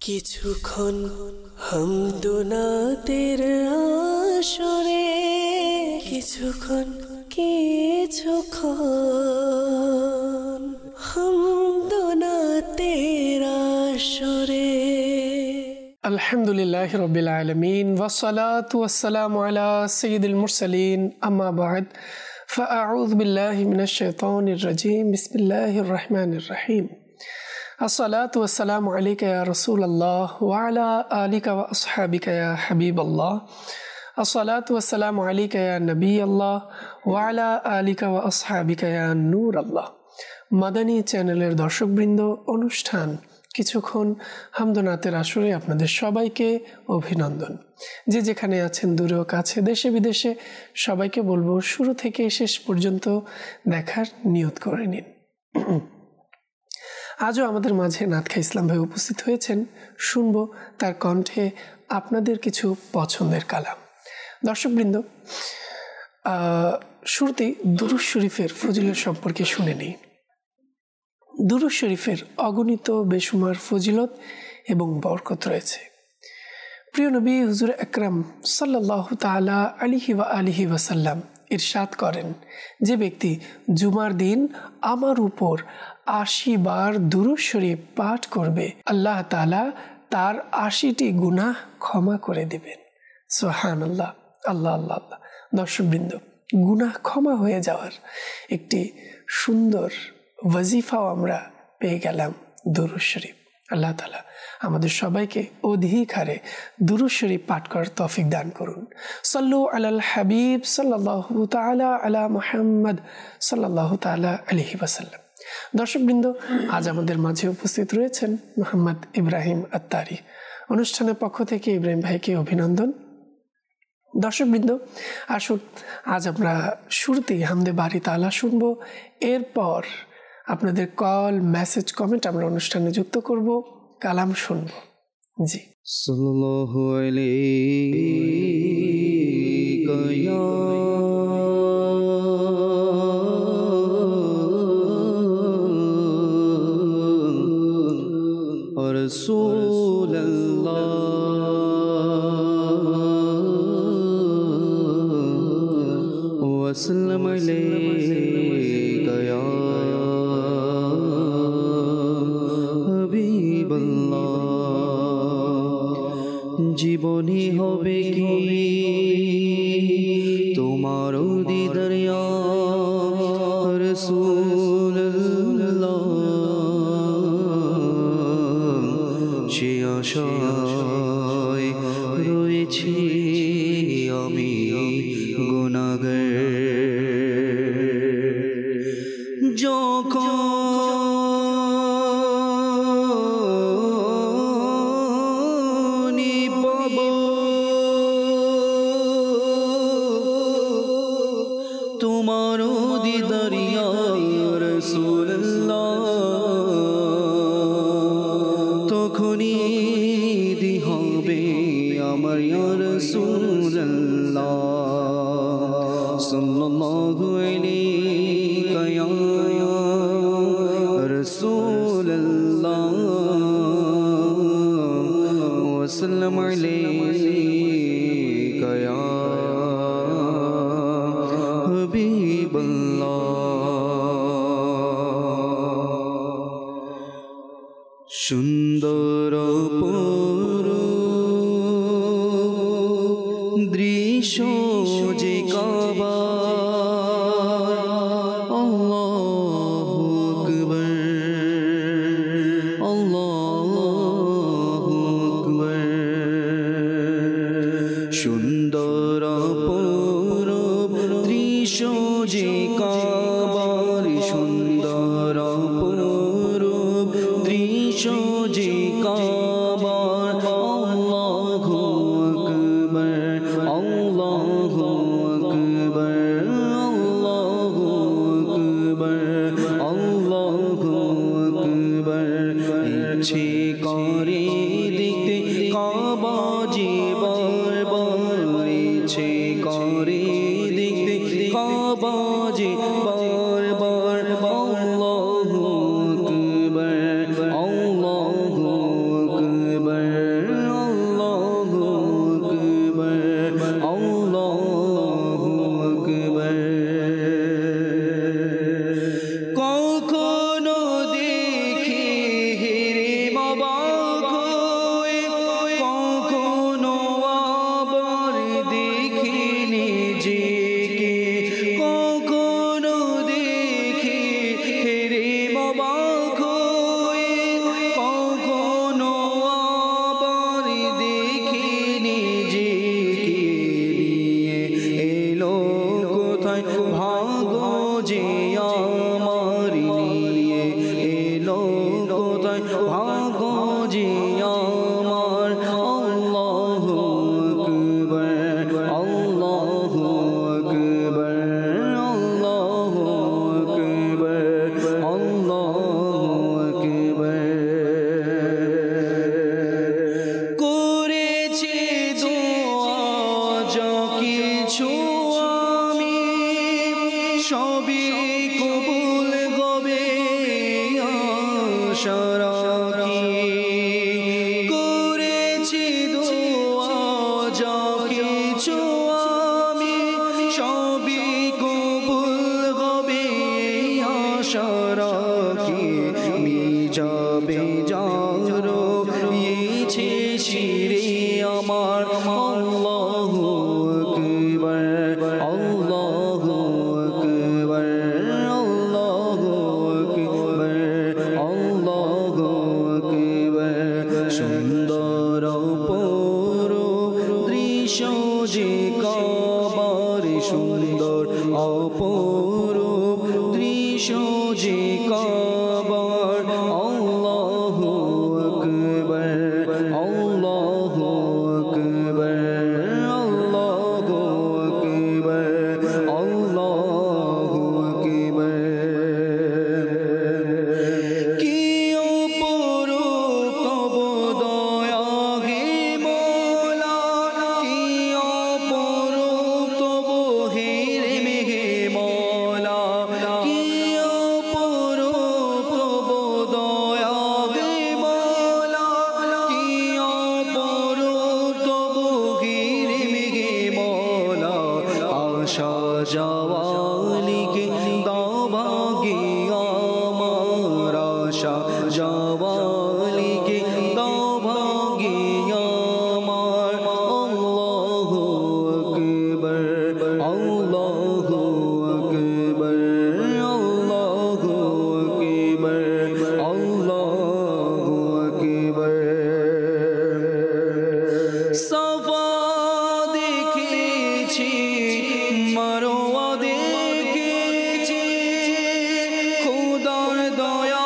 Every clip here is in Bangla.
কিছুক্ষণ হামদুনাতের আসরে, কিছুক্ষণ হামদুনাতের আসরে। আলহামদুলিল্লাহি রাব্বিল আলামিন ওয়াসসালাতু ওয়াসসালামু আলা সাইয়্যিদিল মুরসালিন, আম্মা বা'দ, ফাআউযু বিল্লাহি মিনাশ শাইতানির রাজীম। বিসমিল্লাহির রহমানির রহিম। আসসালাতু ওয়াসসালামু আলাইকা ইয়া রাসূলাল্লাহ ওয়া আলা আলিকা ওয়া আসহাবিকা ইয়া হাবিবাল্লাহ। আসসালাতু ওয়াসসালামু আলাইকা ইয়া নবিয়াল্লাহ ওয়া আলা আলিকা ওয়া আসহাবিকা ইয়া নূরাল্লাহ। মাদানী চ্যানেলের দর্শকবৃন্দ, অনুষ্ঠান কিছুক্ষণ হামদনাতের আসরে আপনাদের সবাইকে অভিনন্দন। যে যেখানে আছেন, দূরে ও কাছে, দেশে বিদেশে, সবাইকে বলবো শুরু থেকে শেষ পর্যন্ত দেখার নিয়ত করে নিন। আজও আমাদের মাঝে নাতখা ইসলাম ভাই উপস্থিত হয়েছেন। শুনবো তার কণ্ঠে আপনাদের কিছু পছন্দের কালাম। দর্শকবৃন্দ, শুরুতেই দুরূদ শরীফের ফজিলত সম্পর্কে শুনে নিই। দুরূদ শরীফের অগণিত বেশুমার ফজিলত এবং বরকত রয়েছে। প্রিয় নবী হুজুর আকরাম সাল্লাল্লাহু তাআলা আলাইহি ওয়া আলিহি ওয়াসাল্লাম ইরশাদ করেন, যে ব্যক্তি জুমার দিন আমার উপর ৮০ বার দুরূদ শরীফ পাঠ করবে, আল্লাহ তাআলা তার ৮০টি গুনাহ ক্ষমা করে দিবেন। সুবহানাল্লাহ, আল্লাহ আল্লাহ আল্লাহ। দর্শকবৃন্দ, গুনাহ ক্ষমা হয়ে যাওয়ার একটি সুন্দর ওয়াজিফাও আমরা পেয়ে গেলাম, দুরূদ শরীফ। আল্লাহ তাআলা আমাদের সবাইকে অধিক হারে দুরূদ শরীফ পাঠ করার তৌফিক দান করুন। সাল্লু আলাল হাবিব সাল্লাল্লাহু তাআলা আলা মুহাম্মদ সাল্লাল্লাহু তাআলা আলাইহি ওয়াসাল্লাম। দর্শকবৃন্দ, আজ আমাদের মাঝে উপস্থিত রয়েছেন মোহাম্মদ ইব্রাহিম আত্তারি। অনুষ্ঠানের পক্ষ থেকে ইব্রাহিম ভাইকে অভিনন্দন। দর্শকবৃন্দ, আসুন আজ আমরা শুরুতেই হামদে বারি তাআলা শুনবো। এরপর আপনাদের কল, মেসেজ, কমেন্ট আমরা অনুষ্ঠানে যুক্ত করব, কালাম শুনব। জি, সাল্লাল্লাহু আলাইকা ইয়া রাসূলুল্লাহ ওয়া সাল্লাম আলাইকা ইয়া জীবনী হবে কি তোমার দিদার ইয়া রাসূলুল্লাহ, সে আশায় রয়েছি আমি গুনাহগার। যখন তোমার দিদার ইয়া রাসূলুল্লাহ, তখনই দি হবে আমার ইয়া রাসূলুল্লাহ। সাল্লাল্লাহু আলাইকা ইয়া রাসূলুল্লাহ ওয়া সাল্লাম আলাইকা ইয়া সুন্দর দৃশ্য যে কাবা, আল্লাহু আকবার, আল্লাহু আকবার। সুন্দর দৃশ্য যে কাবার, সুন্দর দৃশ্য যে কাবার, আল্লাহু আকবার, আল্লাহু আকবার, আল্লাহু আকবার, আল্লাহু আকবার। ইচ্ছে করে দেখতে কাবা যে বারবার, ইচ্ছে করে দেখতে কাবা যে বারবার, আল্লাহু আকবার, আল্লাহু আকবার। সুন্দর অপরূপ দৃশ্য যে কাবার সুন্দর অপরূপ দৃশ্য যে কাবার আল্লাহু আকবার আল্লাহু আকবার আল্লাহু আকবার আল্লাহু আকবার কি অপরূপ তব দয়া হে মওলা কি অপরূপ তব হে রে মওলা কি অপরূপ তব দয়া হে মওলা কি অপরূপ তব হে রে মওলা আশা যাওয়ালিকে দাও ভাগে আমার আশা যাওয়ালিকে দাও ভাগে আমার আল্লাহু আকবার আল্লাহু আকবার আল্লাহু আকবার আল্লাহু আকবার সাফা দেখেছি মারওয়া দেখেছি খোদার দয়া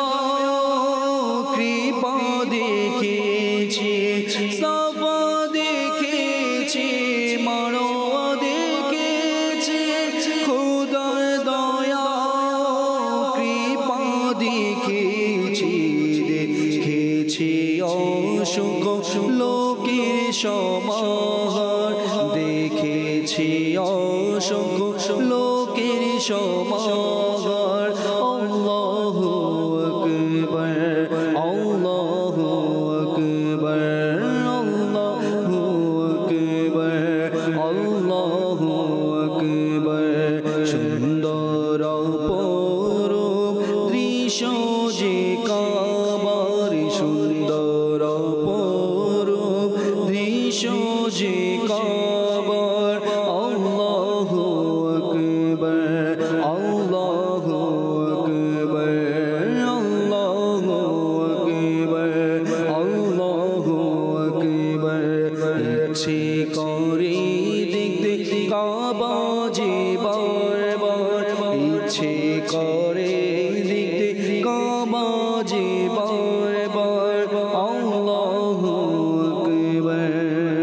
কৃপা দেখেছি সাফা দেখেছি মারওয়া দেখেছি খোদার দয়া কৃপা দেখেছি দেখেছি অসংখ্য লোকের সমাহার দেখেছি অসংখ্য লোকের সমাহার আল্লাহু আকবার আল্লাহু আকবার আল্লাহু আকবার আল্লাহু আকবার সুন্দর অপরূপ দৃশ্য যে কাবার সুন্দর অপরূপ দৃশ্য যে কাবার আল্লাহু আকবার আল্লাহু আকবার আল্লাহু আকবার আল্লাহু আকবার ইচ্ছে করে দেখতে কাবা যে বারবার ইচ্ছে করে দেখতে কাবা যে বারবার আল্লাহু আকবার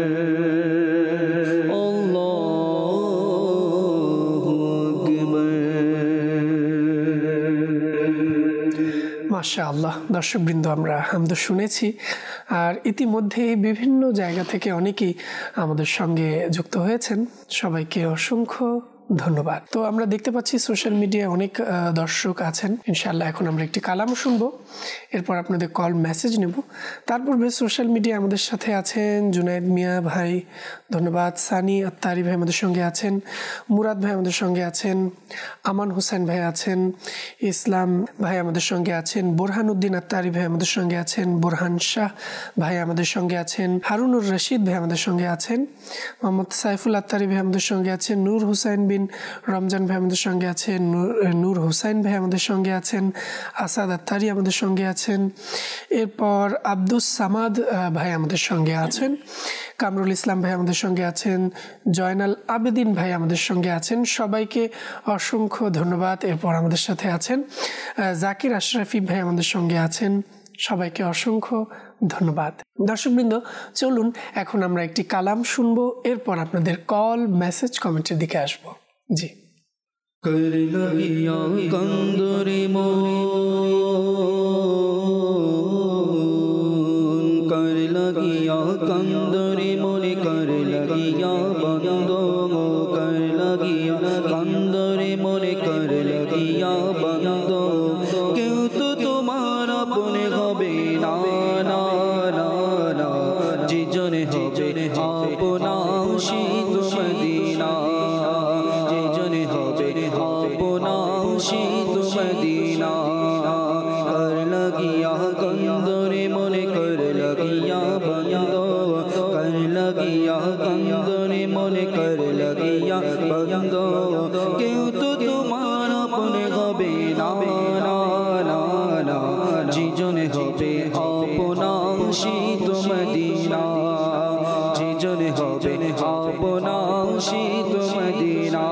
আল্লাহু আকবার মাশাআল্লাহ। দর্শকবৃন্দ, আমরা হামদ শুনেছি, আর ইতিমধ্যে বিভিন্ন জায়গা থেকে অনেকেই আমাদের সঙ্গে যুক্ত হয়েছেন। সবাইকে অসংখ্য ধন্যবাদ। তো আমরা দেখতে পাচ্ছি সোশ্যাল মিডিয়ায় অনেক দর্শক আছেন। ইনশাআল্লাহ এখন আমরা একটি কালাম শুনবো, এরপর আপনাদের কল মেসেজ নেব। তারপর সোশ্যাল মিডিয়া আমাদের সাথে আছেন জুনায়েদ মিয়া ভাই, ধন্যবাদ। সানি আত্তারি ভাই আমাদের সঙ্গে আছেন, মুরাদ ভাই আমাদের সঙ্গে আছেন, আমান হোসেন ভাই আছেন, ইসলাম ভাই আমাদের সঙ্গে আছেন, বোরহান উদ্দিন আত্তারি ভাই আমাদের সঙ্গে আছেন, বোরহান শাহ ভাই আমাদের সঙ্গে আছেন, হারুনুর রশিদ ভাই আমাদের সঙ্গে আছেন, মোহাম্মদ সাইফুল আত্তারি ভাই আমাদের সঙ্গে আছেন, নূর হুসাইন বিন রমজান ভাই আমাদের সঙ্গে আছেন, নূর হুসাইন ভাই আমাদের সঙ্গে আছেন, আসাদ আত্তারি আমাদের সঙ্গে আছেন, এরপর আব্দুস সামাদ ভাই আমাদের সঙ্গে আছেন, কামরুল ইসলাম ভাই আমাদের সঙ্গে আছেন, জয়নাল আবেদিন ভাই আমাদের সঙ্গে আছেন। সবাইকে অসংখ্য ধন্যবাদ। এরপর আমাদের সাথে আছেন জাকির আশরাফি ভাই আমাদের সঙ্গে আছেন। সবাইকে অসংখ্য ধন্যবাদ। দর্শকবৃন্দ, চলুন এখন আমরা একটি কালাম শুনবো, এরপর আপনাদের কল মেসেজ কমেন্টের দিকে আসবো। জি। कर लगिया कंदरे मोन कर लगिया कंदरे मोने कर लगिया बंदो कर लगिया कंदरे मोने कर लगिया बंदो क्यों तो तुम्हारा अपने हबे ना ना ना ना जिजने हबे अपना शीत मदीना जिजने हबे अपना शीत मदीना कर लगिया कंदरे मोने कर लगिया बंदो कर लगिया कंदरे मोने कर लगिया बंदो क्यों तो तुम्हारा अपने हबे ना ना ना ना जिजने हबे अपना शीत मदीना अपना शीत मदीना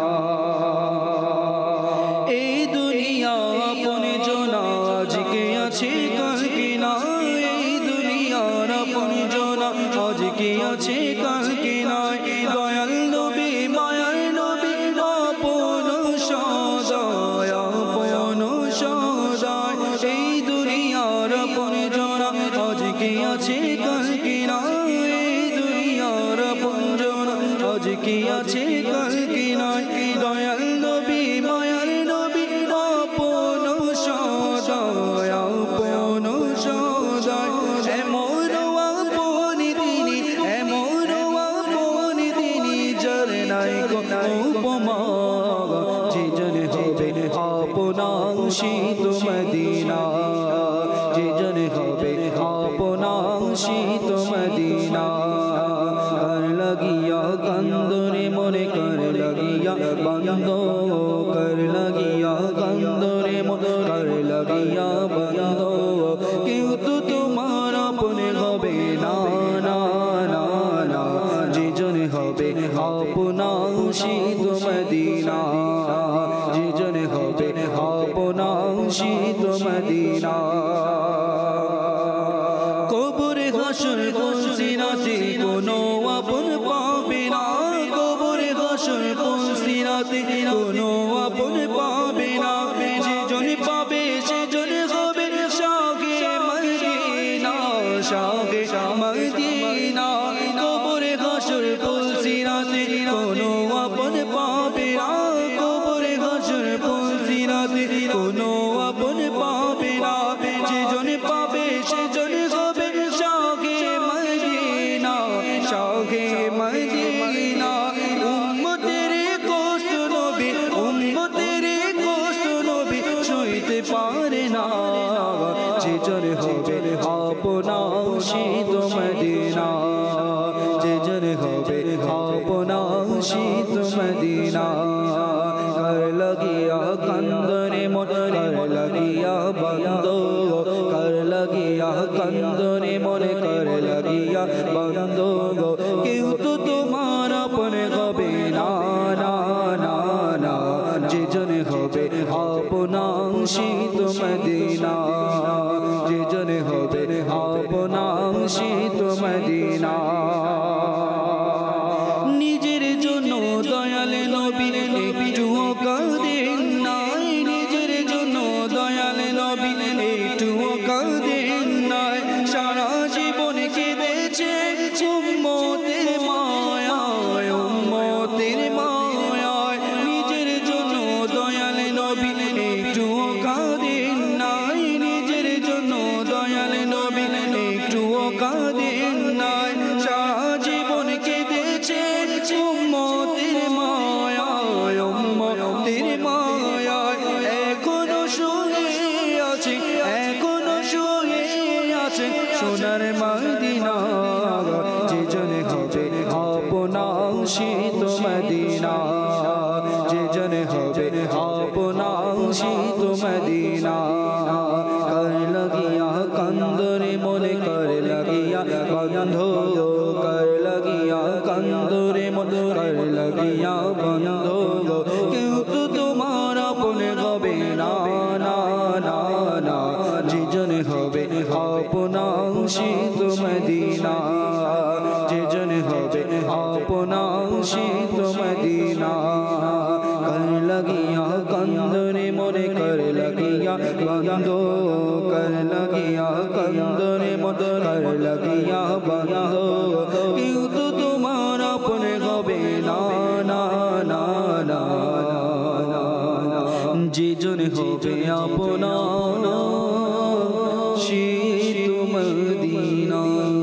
এই দুনিয়া আপনে জনা আজকে আছে কাল কি না এই দুনিয়ার আপনে জনা আজকে আছে কাল কি না দয়াল নবী মায়ার নবী আপন সদায় আপন সদায় এই দুনিয়ার আপনে জনা আজকে আছে কাল কি না এই দুনিয়ার আপন জনা আজকে আছে কাল কি না দয়াল নবী মায়ার নবী আপন সদায় আপন সদায় এমন আপন তিনি এমন আপন তিনি যার নাই কোনো উপমা যে জন হবে আপনা শীত মদিনা যে জন হবে আপনা শীত মদিনা কর লাগিয়া কান্দরে মনে কর লাগিয়া বন্ধ কর লাগিয়া কান্দরে মনে কর লাগিয়া বন্ধ কেউ তো তোমার আপনে হবে না না না না যে জন হবে আপনা শীত মদিনা যে জন হবে আপনা শীত মদিনা কবরে হাসর পুলসিরাতে কোনো আপন পাবে না কবরে হাসর পুলসিরাতে কোনো আপন পাবে না যে জন পাবে সে জন হবে শাহে মদিনা শাহে মদিনা কবরে হাসর পুলসিরাতে কোনো আপন পাবে না কবরে হাসর পুলসিরাতে কোনো আপন পাবে না যে জন পাবে সে জন হবে শাহে মদিনা শাহে মদিনা উম্মতের কষ্ট নবী উম্মতের কষ্ট নবী সইতে পারে না যে জন হবে আপনা শীত মদিনা যে জন হবে আপনা শীত মদিনা কর লাগিয়া কান্দরে মন কর লাগিয়া বন্ধ কর লাগিয়া কান্দরে মনে কর লাগিয়া বন্ধ কেউ তো তোমার আপনে হবে না না না না যে জন হবে আপনা শীত মদিনা যে জন হবে আপনা শীত মদিনা নিজের জন্য দয়াল নবী একটুও কাঁদেন নাই নিজের জন্য দয়াল নবী একটুও কাঁদেন নাই সারা জীবন কেঁদেছে উম্মতের মায়ায় উম্মতের মায়ায় নিজের জন্য দয়াল নবী একটুও কাঁদেন নাই নিজের জন্য দয়াল নবী একটুও কাঁদেন নাই সারা জীবন কেঁদেছে উম্মতের মায়ায় উম্মতের মায়ায় এখনো শুয়ে আছে এখনো শুয়ে আছে সোনার মদিনা যে জন হবে আপনা শীত মদিনা যে জন হবে আপনা শীত মদিনা কর লাগিয়া কান্দরে মনে কর লাগিয়া বন্ধ কর লাগিয়া কান্দরে মনে কর লাগিয়া বন্ধ কেউ তো তোমার আপনে হবে না না না না যে জন হবে আপনা শীত মদিনা যে জন হবে আপনা শীত মদিনা কর লাগিয়া কান্দরে মনে কর লাগিয়া বন্ধ কর লাগিয়া কান্দরে মনে কর লাগিয়া বন্ধ কেউ তো তোমার আপনে হবে না না না না যে জন হবে আপনা শীত মদিনা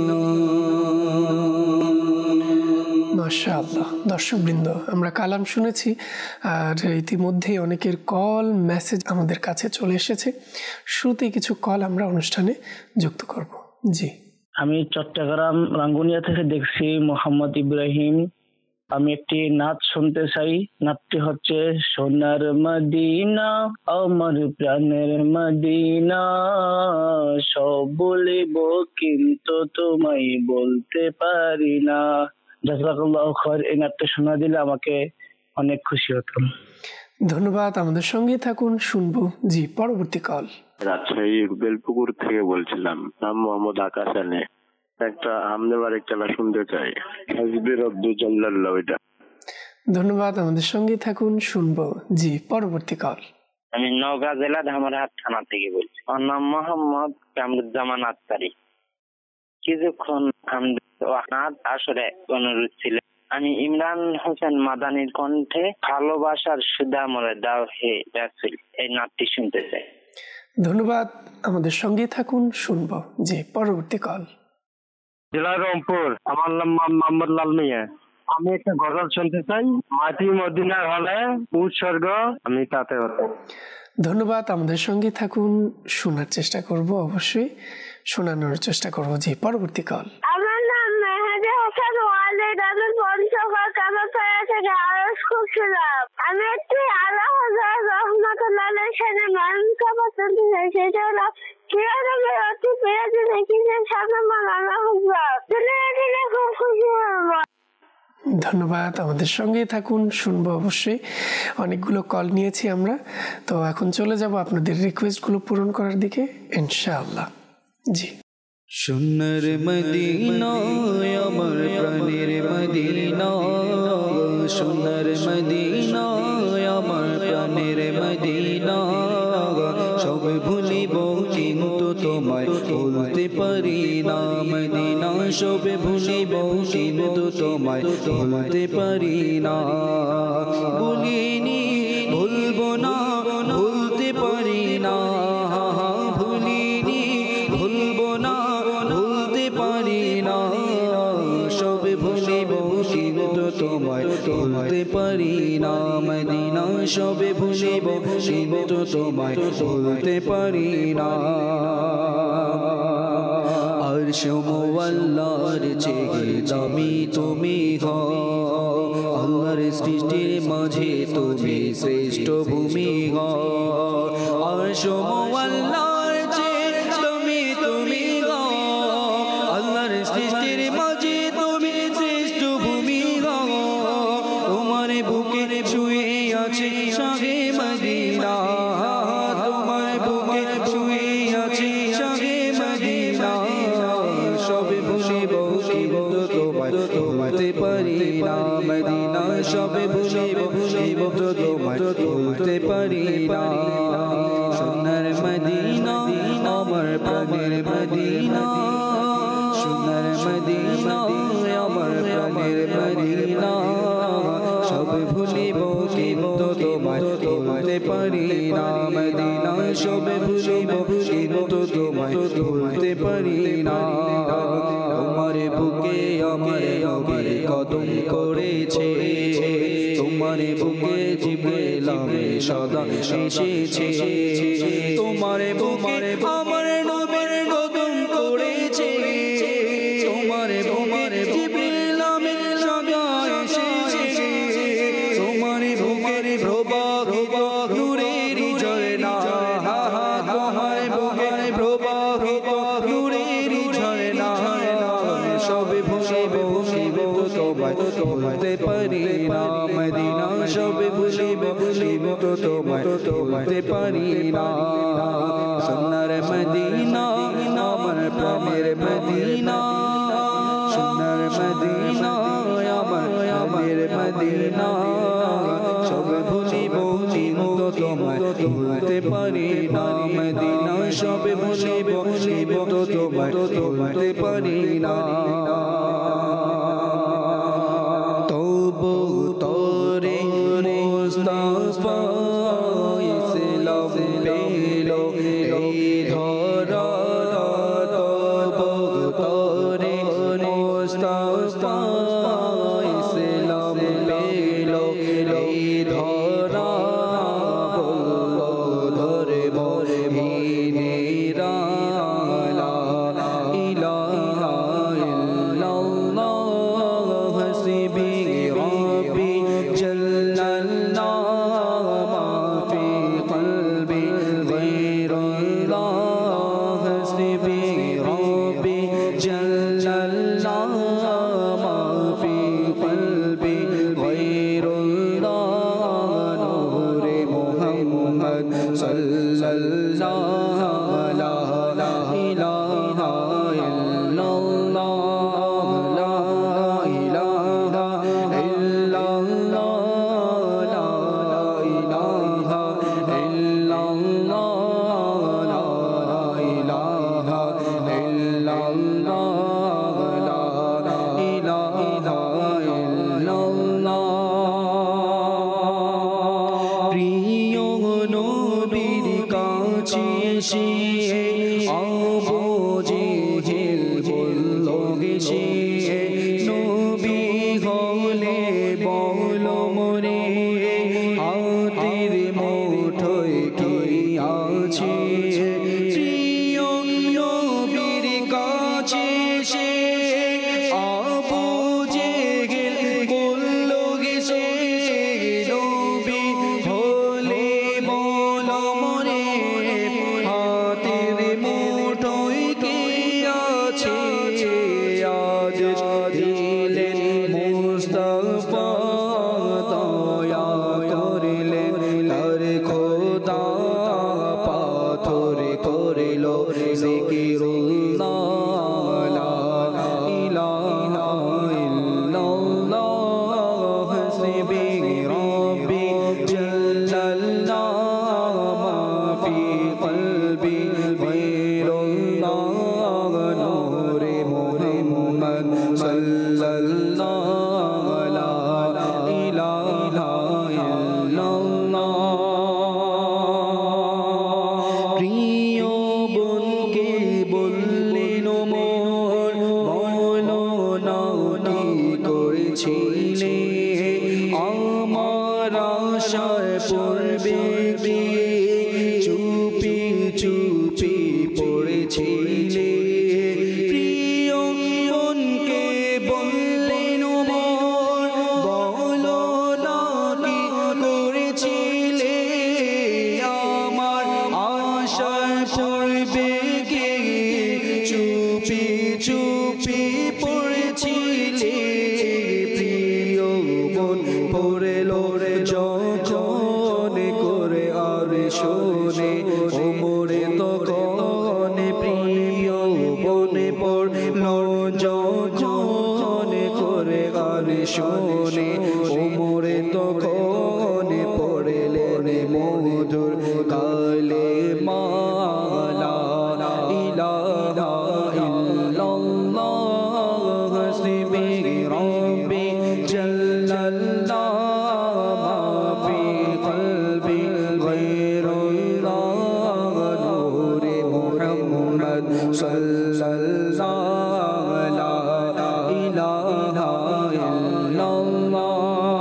মাশাআল্লাহ। দর্শকবৃন্দ, আমরা কালাম শুনেছি আর ইতিমধ্যেই অনেকের কল মেসেজ আমাদের কাছে চলে এসেছে। শুরুতেই কিছু কল আমরা অনুষ্ঠানে যুক্ত করব। জি, আমি চট্টগ্রাম রাঙ্গুনিয়া থেকে দেখছি মোহাম্মদ ইব্রাহিম। আমি একটি নাচ শুনতে চাই। নাচটি হচ্ছে সোনার মদিনা আমার প্রাণের মদিনা, সব বলিব কিন্তু তোমায় বলতে পারি না। জাযাকাল্লাহু খায়র। এই নাট্য শোনা দিলে আমাকে অনেক খুশি হতাম। ধন্যবাদ, আমাদের সঙ্গে থাকুন, শুনবো জি পরবর্তী কল। রাজশাহী বেলপুকুর থেকে বলছিলাম, নাম মোহাম্মদ আকাশ আলী। একটা আমনেবার একটা শুনতে চাই, হাসবি রব্বি জাল্লাল্লাহ। ওইটা ধন্যবাদ, আমাদের সঙ্গে থাকুন, শুনবো জি পরবর্তী কল। আমি নওগাঁ জেলা ধামরাহাট থানা থেকে বলছি। আমার নাম মোহাম্মদ কামরুজ্জামান আত্তারি। কিছুক্ষণ আসরে অনুরোধ ছিল, আমি ইমরান হোসেন মাদানির কণ্ঠে ভালোবাসার সুধা মরে দাও হে রাসূল এই নাটটি শুনতে চাই। ধন্যবাদ, আমাদের সঙ্গে থাকুন, শুনবো জি পরবর্তী কল। জেলা রংপুর, আমার নাম মোহাম্মদ লাল মিয়া। আমি একটা গজল শুনতে চাই, মাটি মদিনার হলে উৎসর্গ আমি তাতে হতে। ধন্যবাদ, আমাদের সঙ্গে থাকুন, শোনার চেষ্টা করব, অবশ্যই শোনানোর চেষ্টা করব জি পরবর্তী কল। আমার নাম মেহেদি হোসেন ওয়ালিদ। আমি পঞ্চগড় কামারপাড়া থেকে আরজ করছিলাম। আমি একটি আল্লাহ রহমতুল্লাহ সেনে মানুষকে পছন্দ চাই, সেটা হলো কিরণের অতি প্রিয় দিনে কিসের সামনে মানানো দিলে দিলে খুব খুশি হব। ধন্যবাদ, আমাদের সঙ্গে থাকুন, শুনবো অবশ্যই। অনেকগুলো কল নিয়েছি আমরা, তো এখন চলে যাব আপনাদের রিকোয়েস্টগুলো পূরণ করার দিকে ইনশাআল্লাহ জি। সোনার মদিনা আমার প্রাণের মদিনা, সোনার মদিনা আমার প্রাণের মদিনা, সব ভুলিব কিন্তু তোমায় ভুলতে পারি না মদিনা, সব ভুলিব কিন্তু তোমায় ভুলতে পারি না, ভুলিনি ভুলবো না ভুলতে পারি না, ভুলিনি ভুলবো না ভুলতে পারি না, সব ভুলিব কিন্তু তোমায় ভুলতে পারি না মদিনা, সব ভুলিব কিন্তু তোমায় ভুলতে পারি না। আর সমওয়াল্লার চেয়ে দামি তুমি হও, আল্লাহর সৃষ্টির মাঝে তুমি শ্রেষ্ঠ ভূমি হও, আর সমওয়াল্লার চেয়ে দামি তুমি হও, আল্লাহর সৃষ্টির মাঝে তুমি শ্রেষ্ঠ ভূমি হও, তোমার বুকে শুয়ে আছে শাহে মদিনা, তোমার বুকে শুয়ে আছে শাহে মদিনা, সব ভুলিব কিন্তু তোমায় ভুলতে পারি না মদিনা, সব ভুলিব কিন্তু তোমায় ভুলতে পারি না। সোনার মদিনা আমার প্রাণের মদিনা, সোনার মদিনা আমার প্রাণের মদিনা, সব ভুলিব কিন্তু তোমায় ভুলতে পারি না মদিনা, সব ভুলিব কিন্তু তোমায় ভুলতে পারি না। তোমার বুকে আমার নবী কদম করেছে, তোমার বুকে জিবরিল সদা এসেছে, তোমার বুকে আমার নবীর কদম করেছে, তোমার বুকে জিবরিল সদা এসেছে, তোমার বুকের প্রবাহিত নূরের ঝরনা, তোমার বুকের প্রবাহিত নূরের ঝরনা, সব ভুলিব কিন্তু তোমায় ভুলতে পারি না মদিনা, সব ভুলিব কিন্তু তোমায় ভুলতে পারি না। সোনার মদিনা আমার প্রাণের মদিনা, সোনার মদিনা আমার প্রাণের মদিনা, সব ভুলিব কিন্তু তোমায় ভুলতে পারি না মদিনা, সব ভুলিব কিন্তু তোমায় ভুলতে পারি না। তবু তোরে মুস্তাফা ইসলাম পেলো এই ধরা, তবু তোরে মুস্তাফা ইসলাম পেলো এই ধরা, বললো ধরে ভরে ভিনেরা লা ইলাহা সে নবী হলে বলো মোরে হাতের মুঠোয় কি আছে প্রিয় নবীর কাছে সে আবু জেহেল বলল সে নবী হলে বলো মোরে হাতের মুঠোয় কি আছে আদেশ দিলেন মুস্তাফা দয়া করলেন তার খোদা পাথর করিল জিকিরুল্লাহ লা ইলাহা ইল্লাল্লাহ হাসবি রব্বি জাল্লাল্লাহ মা ফি কলবি গায়রুল্লাহ নূরে মুহাম্মদ সাল্লাল্লাহু লা ইলাহা ইল্লাল্লাহ প্রিয় বোনকে বললেন মোর বলো না কি করেছিলে আমার আশায় পড়বে কি চুপি চুপি পড়েছিলে প্রিয় বোনকে বললেন মোর বলো না কি করেছিলে আমার আশায় পড়বে কি চুপি চুপি পড়েছিলে প্রিয় বোন পড়ল যখন করে আর শোনে ওমরে তখন প্রিয় বনে পড়ল যখন করে আর শোনে ওমরে তখন পড়লেন মধুর কালে মালা ইলাহা ইল্লাল্লাহ হাসবি রব্বি জাল্লাল্লাহ মা ফি কলবি গায়রুল্লাহ নূরে মুহাম্মদ সাল্লাল্লাহু লা ইলাহা ইল্লাল্লাহ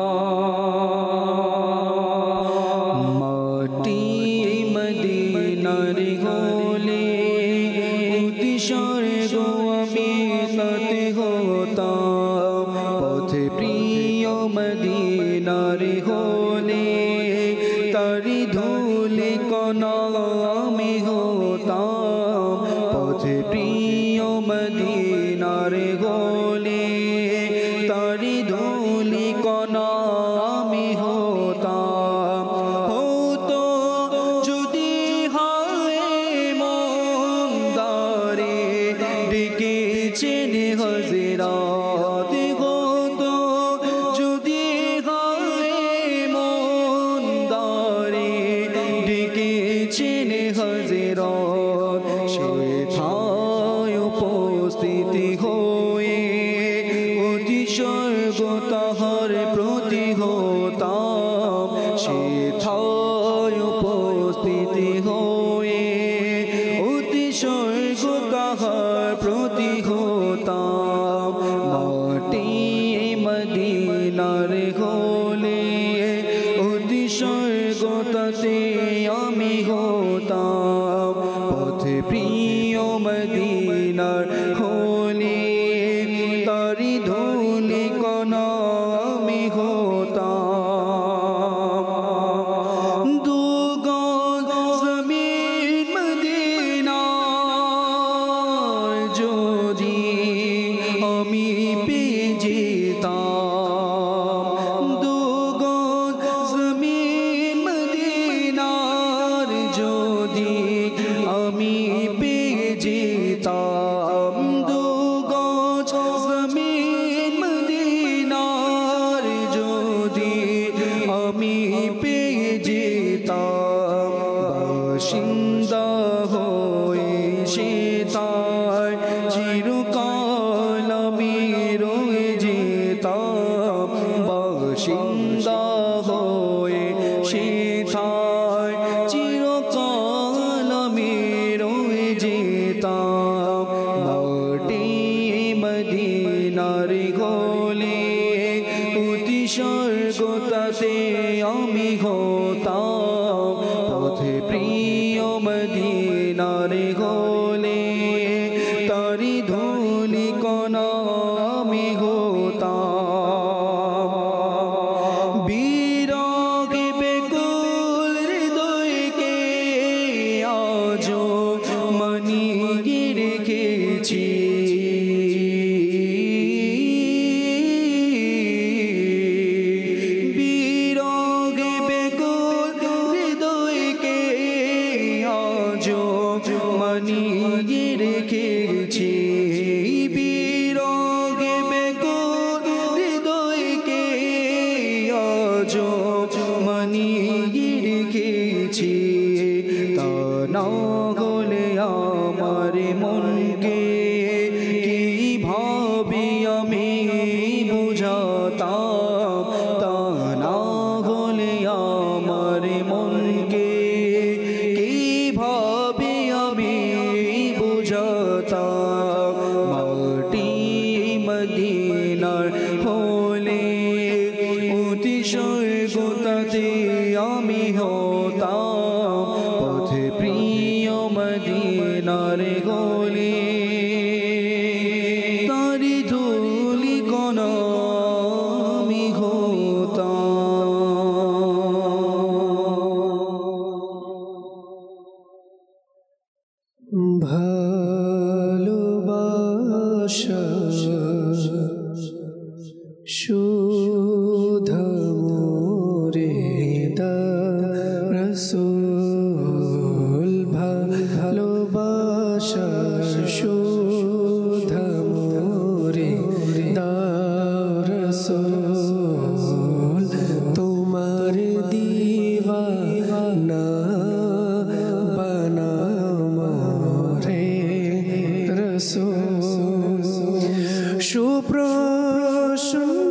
মাটি মদিনার হলে উদ্দেশ্যে গো আমি তাতে হতাম পথে প্রিয় মদিনার হলে তারি ধুলি কণা আমি হতাম পথে প্রিয় মদিনার হলে তারি ধুলি কণা আমি হতাম হতো যদি হয় মন্দারে ডেকেছেন হযরত হতো যদি হয় মন্দারে ডেকেছেন হযরত সেথায় উপস্থিতি হয়ে অতিশয় গো তাহার প্রতি হতাম সেথায় উপস্থিতি হয়ে অতিশয় গো তাহার প্রতি হতাম মাটি মদিনার হলে অতিশয় গো তাতে আমি হতাম পথে প্রিয় মদিনার হলে তারি ধুলি কণা আমি হতাম দুগজ জমিন মদিনার যদি আমি পেয়ে যেতাম দুগজ জমিন মদিনার যদি আমি পেয়ে যেতাম দুগজ জমিন মদিনার গলে উৎসর্গতাতে আমি হতাম পথে প্রিয় মদিনার গলে তারি ধুলি কণা আমি হতাম বিরগে বেকুল হৃদয়কে আজো মানিয়ে রেখেছি বিরগে বেকুল হৃদয়কে আজো মানিয়ে রেখেছি বিরগে বেকুল হৃদয়কে আজো মানিয়ে রেখেছি তা না হলে আমার মনকে কিভাবে আমি বুঝাতাম তা না হলে আমার মনকে কিভাবে আমি বুঝাতাম মাটি মদিনার হলে অতিশয়তাতে আমি হতাম পথে প্রিয় মদিনার গলে তারি ধুলি কণা আমি হতাম ভালোবাসা সুধা মোরে দা রসূল ভালোবাসা সুধা মোরে দা রসূল তোমার দিওয়ানা সুপ্রসন্ন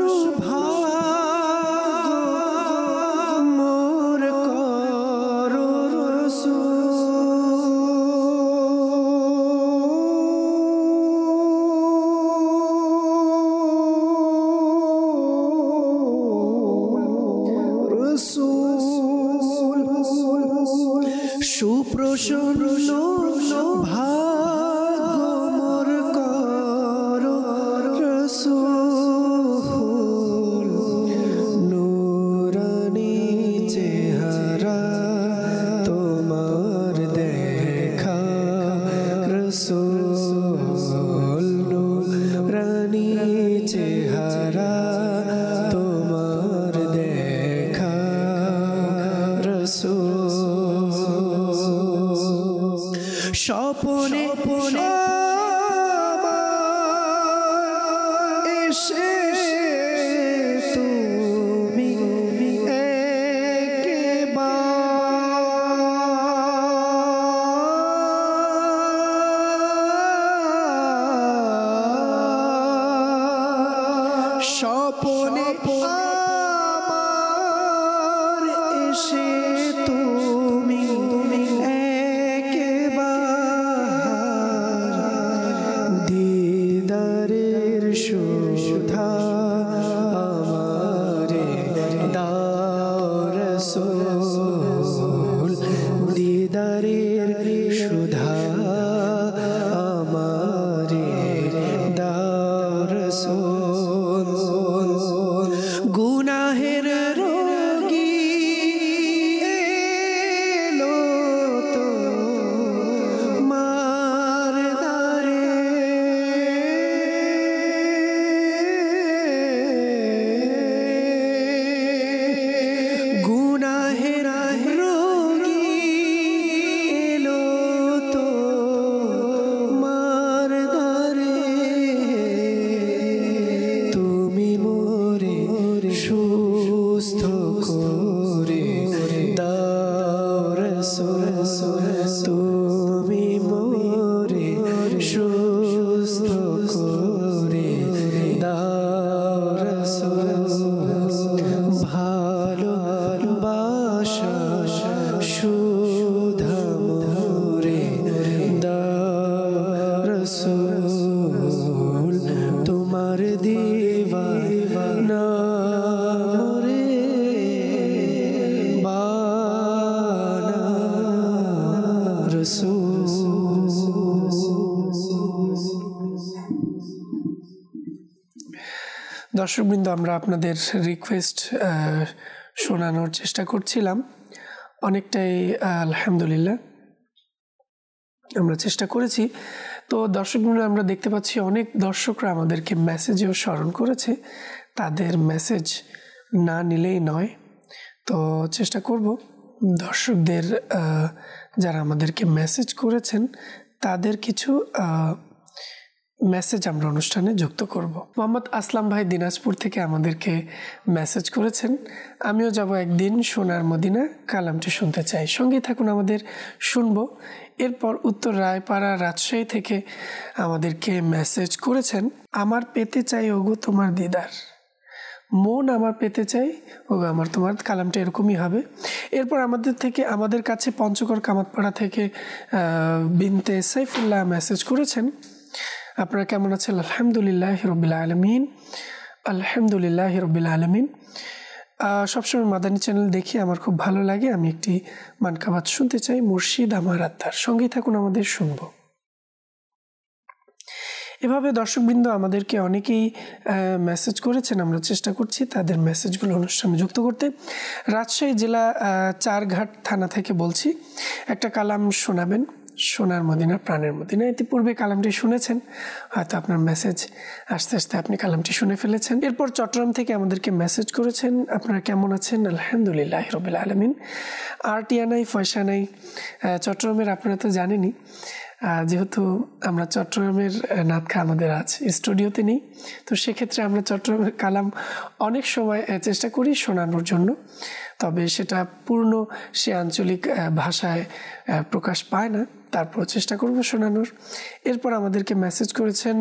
ভাগ মোর কর রসূল সুপ্রসন্ন ভাগ মোর কর রসূল নূরানী চেহারা তোমার দেখা রসূল নূরানী চেহারা তোমার দেখা রসূল স্বপনে এসে তুমি স্বপনে আমার এসে তুমি দিদারের সুধা আমারে দাও রসূল দিদারের সুধা আমারে দাও রসূল গুনাহের রোগী এলো তো মার দারে গুনাহ তোমার দিওয়ানা রে বানা রাসূল। দর্শকবৃন্দ, আমরা আপনাদের রিকোয়েস্ট শোনানোর চেষ্টা করছিলাম অনেকটাই। আলহামদুলিল্লাহ আমরা চেষ্টা করেছি। তো দর্শকবৃন্দ, আমরা দেখতে পাচ্ছি অনেক দর্শকরা আমাদেরকে মেসেজেও স্মরণ করেছে, তাদের মেসেজ না নিলেই নয়। তো চেষ্টা করব দর্শকদের যারা আমাদেরকে মেসেজ করেছেন তাদের কিছু মেসেজ আমরা অনুষ্ঠানে যুক্ত করব। মোহাম্মদ আসলাম ভাই দিনাজপুর থেকে আমাদেরকে মেসেজ করেছেন, আমিও যাব একদিন সোনার মদিনা, কালামটি শুনতে চাই, সঙ্গেই থাকুন, আমাদের শুনবো। এরপর উত্তর রায়পাড়া রাজশাহী থেকে আমাদেরকে মেসেজ করেছেন, আমার পেতে চাই ওগো তোমার দিদার, মন আমার পেতে চাই ওগো আমার তোমার, কালামটা এরকমই হবে। এরপর আমাদের কাছে পঞ্চগড় কামাতপাড়া থেকে বিনতে সাইফুল্লাহ মেসেজ করেছেন, আপনারা কেমন আছেন? আলহামদুলিল্লাহ রবিল আলমিন, আলহামদুলিল্লাহ রবিল আলমিন। সবসময় মাদানী চ্যানেল দেখি, আমার খুব ভালো লাগে, আমি একটি মানকাবাত শুনতে চাই, মুর্শিদ আমার আত্মার, সঙ্গেই থাকুন, আমাদের শুনব। এভাবে দর্শকবৃন্দ আমাদেরকে অনেকেই মেসেজ করেছেন, আমরা চেষ্টা করছি তাদের মেসেজগুলো অনুষ্ঠানে যুক্ত করতে। রাজশাহী জেলা চারঘাট থানা থেকে বলছি, একটা কালাম শোনাবেন, সোনার মদিনা প্রাণের মদিনা। ইতিপূর্বে কালামটি শুনেছেন, হয়তো আপনার মেসেজ আস্তে আস্তে আপনি কালামটি শুনে ফেলেছেন। এরপর চট্টগ্রাম থেকে আমাদেরকে মেসেজ করেছেন, আপনারা কেমন আছেন? আলহামদুলিল্লাহ রবিল আলমিন। আরটিয়া নাই, পয়সা নাই, চট্টগ্রামের আপনারা তো জানেনই, যেহেতু আমরা চট্টগ্রামের নাতখা আমাদের আছে, স্টুডিওতে নেই, তো সেক্ষেত্রে আমরা চট্টগ্রামের কালাম অনেক সময় চেষ্টা করি শোনানোর জন্য, তবে সেটা পূর্ণ সে আঞ্চলিক ভাষায় প্রকাশ পায় না, তারপর চেষ্টা করব শোনানোর। এরপর আমাদেরকে মেসেজ করেছেন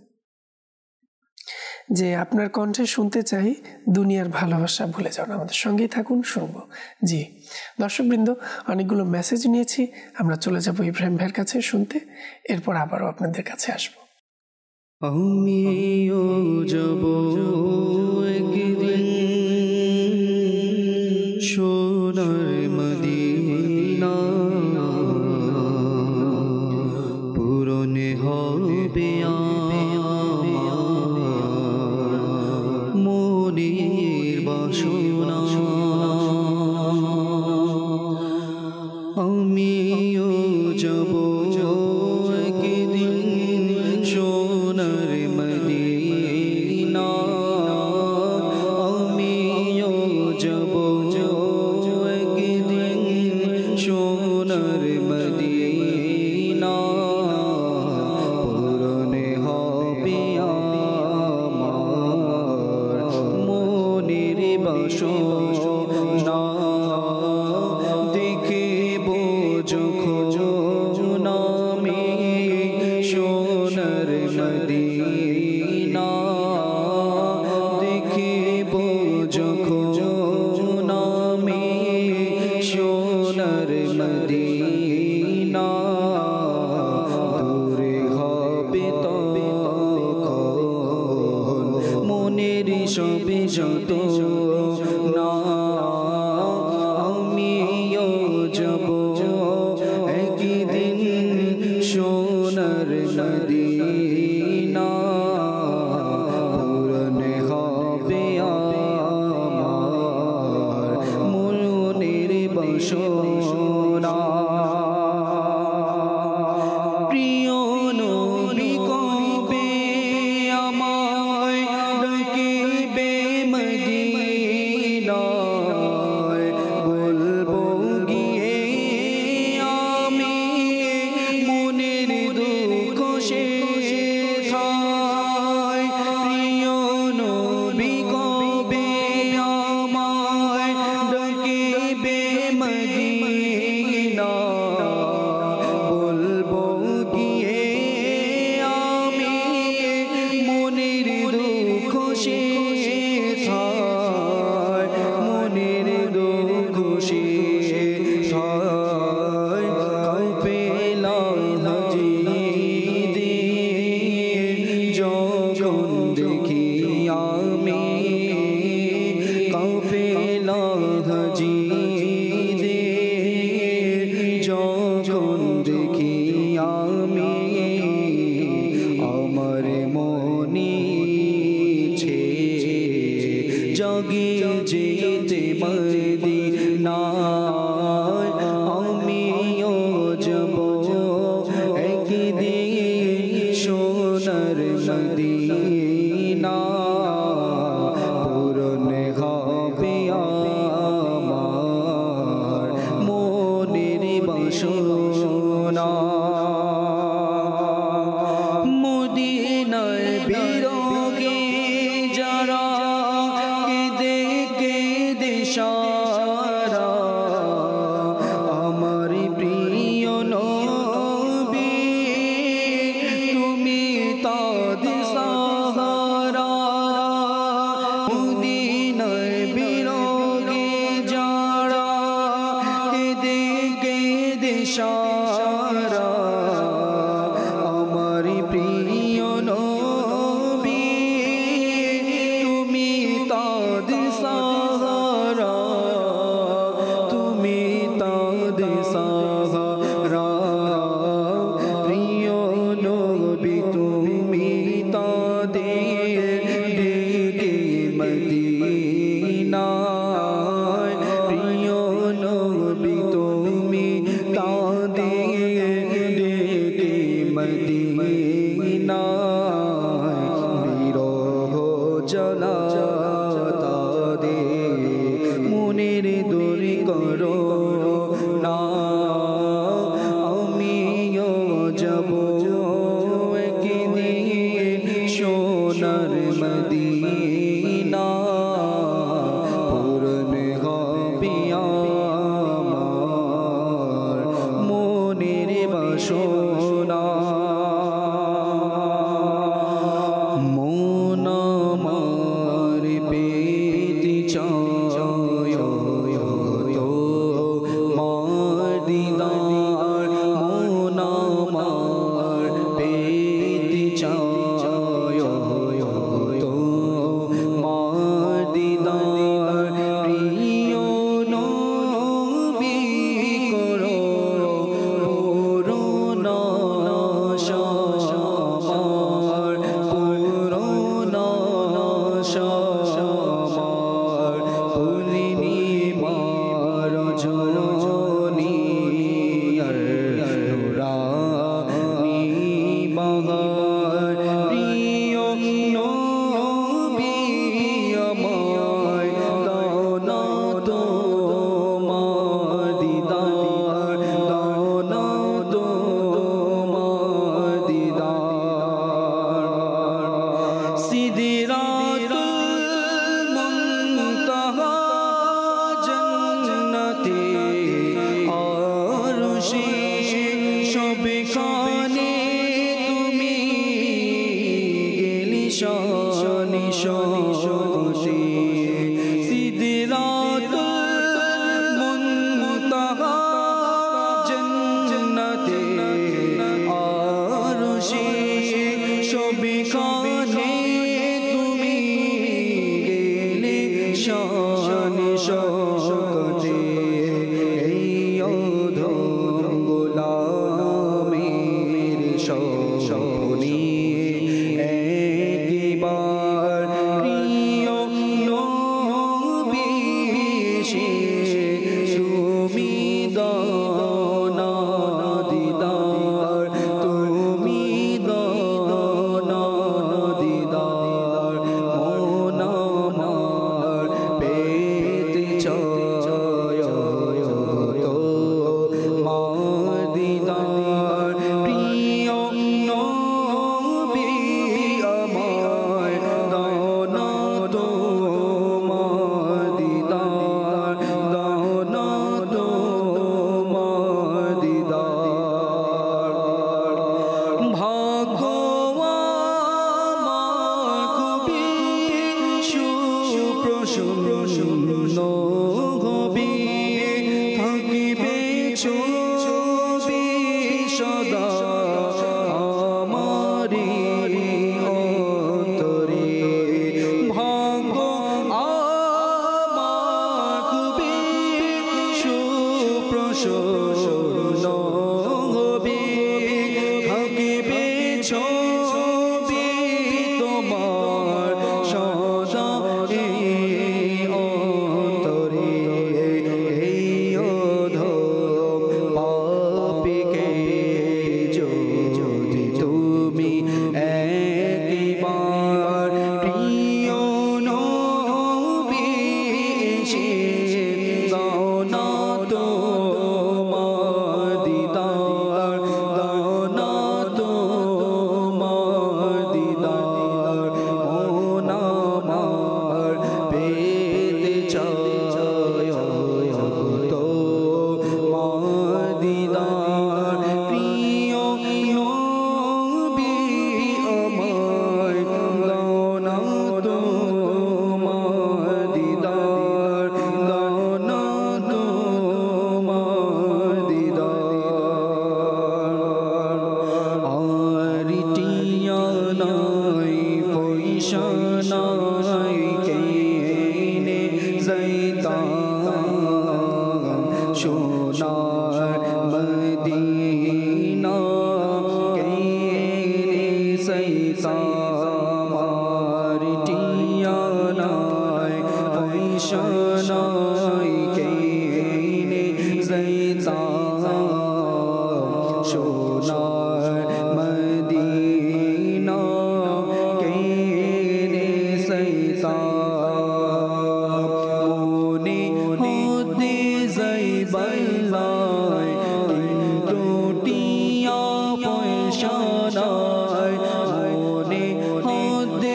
যে আপনার কণ্ঠে শুনতে চাই দুনিয়ার ভালোবাসা ভুলে যাও না, আমাদের সঙ্গেই থাকুন, শুনবো। জি দর্শকবৃন্দ, অনেকগুলো মেসেজ নিয়েছি, আমরা চলে যাব ইব্রাহিম ভাইয়ের কাছে শুনতে, এরপর আবারও আপনাদের কাছে আসবো। আমিও যাব একদিন সোনার মদিনা, পূরণে হবে মনের বাসনা। আমিও যাব একদিন সোনার মদিনা, আমিও যাব একদিন সোনার মদিনা, পূরণে হবে আমার মনের বাসনা। দেখিব যখন আমি সোনার মদিনা, দেখিব যখন আমি সোনার মদিনা, দূরে হবে তখন মনের সবে যত না। আমিও যাব একদিন সোনার মদিনা, পূরণে হবে আমার মনের বাসনা। প্রিয় নবী কবে আমায় ডাকিবে মদিনায়, বলবো গিয়ে আমি মনের দুঃখ শেখায়। প্রিয় নবী কবে আমায় ডাকিবে মদিনায়, বলবো গিয়ে আমি মনের দুঃখ শেখায়, মনের দুঃখ শেখায়। কাফেলা হাজি দিয়ে যখন দেখি জাগে যেতে মদিনায় আমিও যাব একদিন সোনার মদিনা পূরণ হবে আমার মনের বাসনা মদিনার বিরগে যারা কেঁদে কেঁদে সারা আমার প্রিয় নবী তুমি তাদের সাহারা মদিনার বিরগে যারা কেঁদে কেঁদে সারা আমার প্রিয় নবী তুমি তাদের সাহারা তুমি তাদের সাহারা প্রিয় নবী তুমি তাদের ডেকে মদিনায় প্রিয় নবী তুমি তাদের ডেকে মদিনায় বিরহ জ্বালা তাদের মনের দূর করো না আমিও যাব একদিন সোনার মদিনা পূরণ হবে আমার মনের বাসনা মন আমার পেতে চায় তো মার দিদার মন আমার পেতে চায় তো মার দিদার প্রিয় নবী করো পুরোনা শামার পুরোনা শামার পুলিনি মার জননী নুরানি বাহার প্রিয় নবী আমায় দাও না তোমার দিদার দাও না তোমার দিদার সিদরাতুল মুনতাহা জান্নাতে আরশে সবখানে তুমি গেলি শানে শানে সিদরাতুল মুনতাহা জান্নাতে আরশে সবখানে তুমি গেলে শানে শানে এই অধম গোলামের স্বপ্নে একবার প্রিয় নবী এসে তুমি দাও না দিদার তুমি দাও না দিদার মন আমার পেতে চায় তো মার দিদার প্রিয় নবী আমায় দাও না তোমার দিদার দাও না তোমার দিদার ভাগ্য আমার খুবই সুপ্রসন্ন হবে থাকিবে ছবি সদা আমারি অন্তরে ভাগ্য আমার খুবই সুপ্রসন্ন হবে থাকিবে ছবি তোমার সদা নাই কেনে যাইতাম সোনার মদিনা কেনে যাইতাম আর টিয়া নাই পয়সা নাই কেনে যাইতাম সোনার মদিনা কেনে যাইতাম মনে হতে যাইবাই কিন্তু টিয়া পয়সা নাই মনে হতে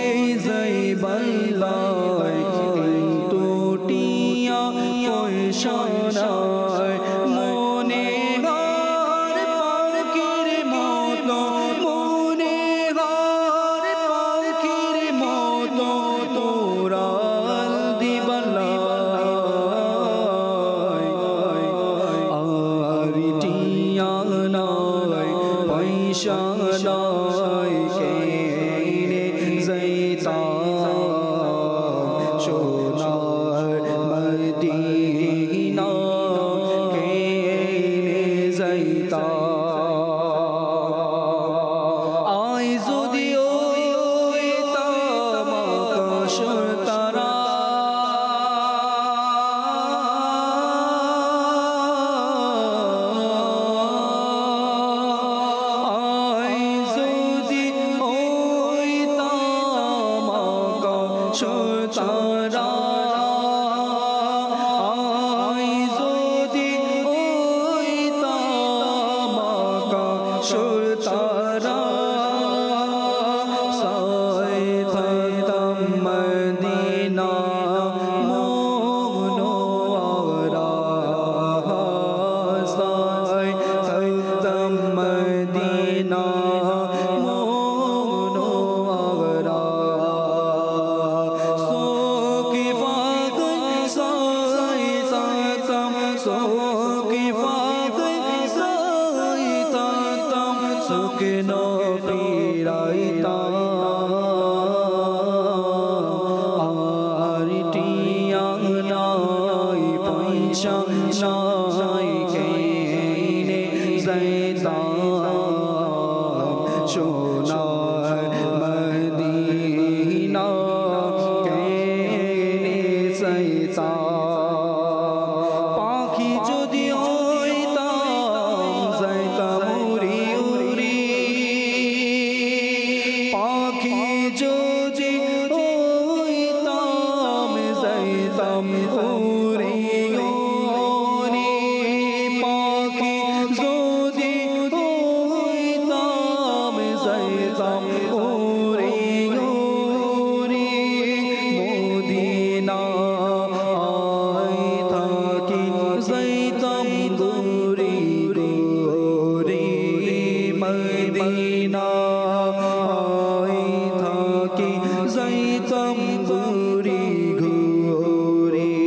যাইবাই কিন্তু টিয়া পয়সা নাই মনে হার পাখির মতো মনে হার পাখির মতো তোরা দিবালা আর টিয়া নাই পয়সা নাই কেনে যাইতাম সোনার মদিনা কেনে যাইতাম আই যদি হইতাম আকাশের তারা আই যদি হইতাম আকাশের তারা আই যদি হইতাম আকাশের তারা সাই থাকতাম মদিনা মনোয়ারা সাই থাকতাম মদিনা মনোয়ারা সোকি ফাগল সাই থাকতাম সোকি ফাগল সাই থাকতাম সুকে ন ফিরাইতাম আর টিয়া নাই পয়সা নাই কেনে যাইতাম সোনার মদিনা কেনে যাইতাম পাখি যদি হইতাম যাইতাম উড়ি উড়ি পাখি যদি হইতাম যাইতাম উড়ি উড়ি পাখি যদি হইতাম যাইতাম উড়ি উড়ি মদিনা আই থাকি যাইতাম গুরি গুরি মদিনা আই থাকি যাইতাম গুরি গুরি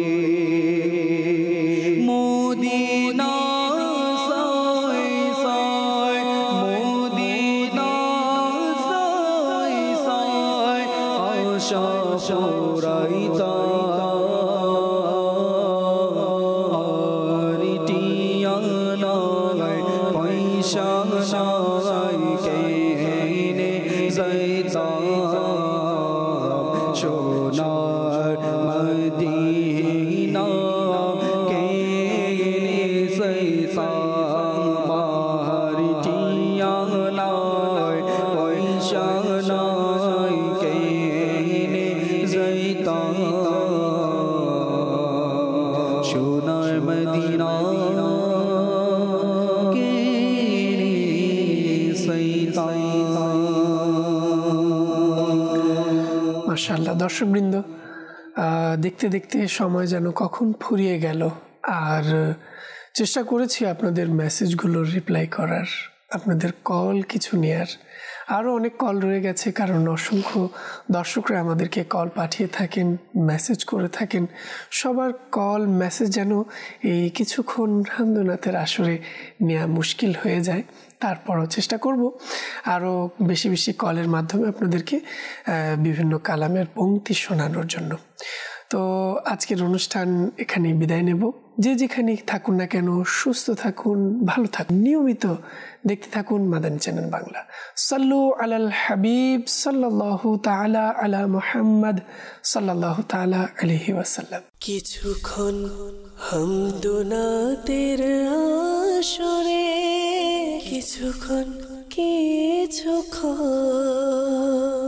মদিনা সাই সাই মদিনা সাই সাই আশা পুরাইতাম আর টিয়া নাই পয়সা নাই কেনে যাইতাম সোনার মদিনা কেনে যাইতাম আর টিয়া নাই পয়সা নাই কেনে যাইতাম সোনার মদিনা কেনে যাইতাম। মাশাআল্লাহ দর্শকবৃন্দ, দেখতে দেখতে সময় যেন কখন ফুরিয়ে গেল। আর চেষ্টা করেছি আপনাদের মেসেজগুলোর রিপ্লাই করার, আপনাদের কল কিছু নেয়ার। আরও অনেক কল রয়ে গেছে, কারণ অসংখ্য দর্শকরা আমাদেরকে কল পাঠিয়ে থাকেন, মেসেজ করে থাকেন। সবার কল মেসেজ যেন এই কিছুক্ষণ হামদনাথের আসরে নেওয়া মুশকিল হয়ে যায়। তারপরও চেষ্টা করব আরও বেশি বেশি কলের মাধ্যমে আপনাদেরকে বিভিন্ন কালামের পংক্তি শোনানোর জন্য। তো আজকের অনুষ্ঠান এখানেই বিদায় নেব। যে যেখানে থাকুন না কেন সুস্থ থাকুন, ভালো থাকুন, নিয়মিত দেখতে থাকুন মাদানী চ্যানেল বাংলা। সাল্লু আলাল হাবিব সাল্লাল্লাহু তাআলা আলা মুহাম্মদ সাল্লাল্লাহু তাআলা আলাইহি ওয়াসাল্লাম। কিছুক্ষণ হামদনাতের আসরে, কিছুক্ষণ